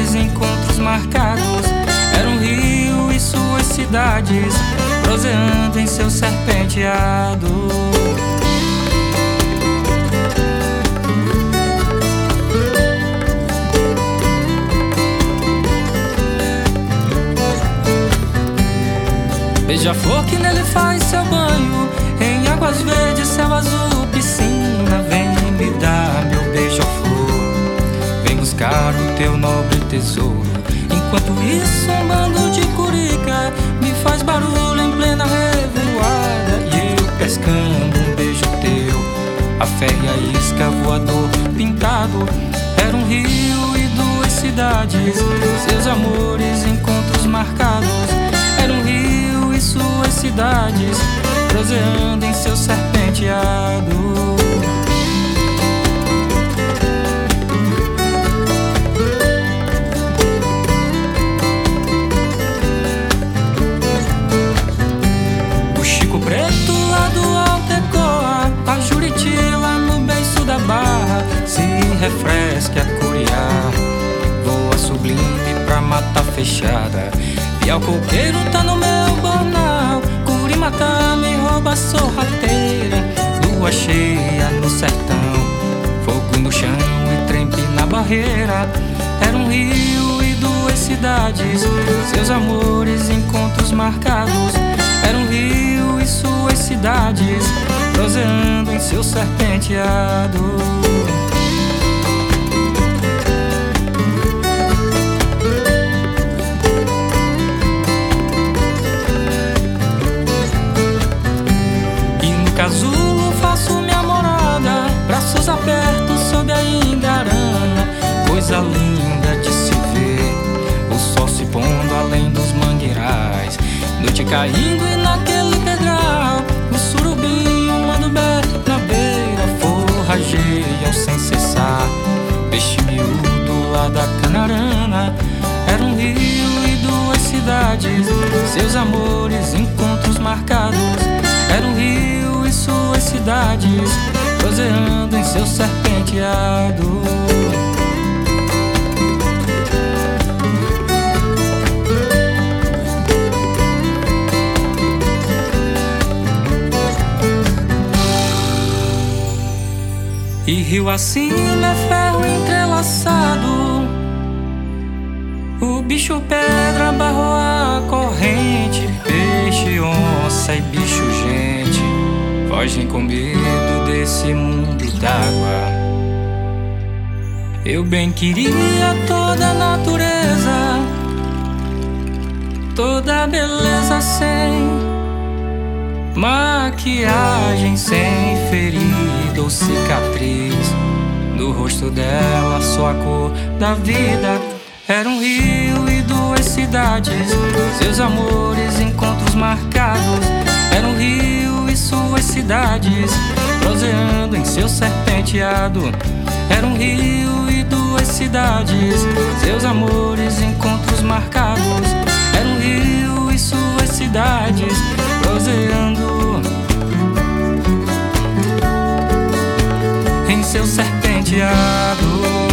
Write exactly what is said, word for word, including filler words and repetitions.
amores, encontros marcados. Era um rio e suas cidades, proseando em seu serpenteado. Beija-flor que nele faz seu banho, em águas verdes, céu azul, piscina. Vem me dar meu beija-flor, vem buscar o teu nobre tesouro. Enquanto isso um bando de curica me faz barulho em plena revoada, e eu pescando um beijo teu, a fé e a isca, voador pintado. Era um rio e duas cidades, seus amores, encontros marcados. Era um rio e suas cidades, proseando em seu serpenteado. O Chico Preto lá do Alto Ecoa, a Juriti lá no beiço da Barra. Se refresque a curiar, voa sublime pra mata fechada. E ao coqueiro tá no meu bornal, Curimatá me rouba sorrateira. Lua cheia no sertão, fogo no chão e trempe na barreira. Era um rio e duas cidades, seus amores, encontros marcados. Era um rio e suas cidades, proseando em seu serpenteado. Casulo faço minha morada, braços abertos sob a Ingarana. Coisa linda de se ver, o sol se pondo além dos mangueirais, noite caindo e naquele pedral o surubim manda o bé na beira. Forrageiam sem cessar, peixe miúdo lá da Canarana. Era um rio e duas cidades, seus amores, encontros marcados. Era um rio e suas cidades, proseando em seu serpenteado. E rio acima é ferro entrelaçado, o bicho pedra barrou a corrente. Peixe, onça e bicho gente fogem com medo desse mundo d'água. Eu bem queria toda a natureza, toda a beleza sem maquiagem, sem ferida ou cicatriz. No rosto dela só a cor da vida. Era um rio e duas cidades, seus amores, encontros marcados. Era um rio e suas cidades, proseando em seu serpenteado. Era um rio e duas cidades, seus amores, encontros marcados. Era um rio e suas cidades, proseando em seu serpenteado.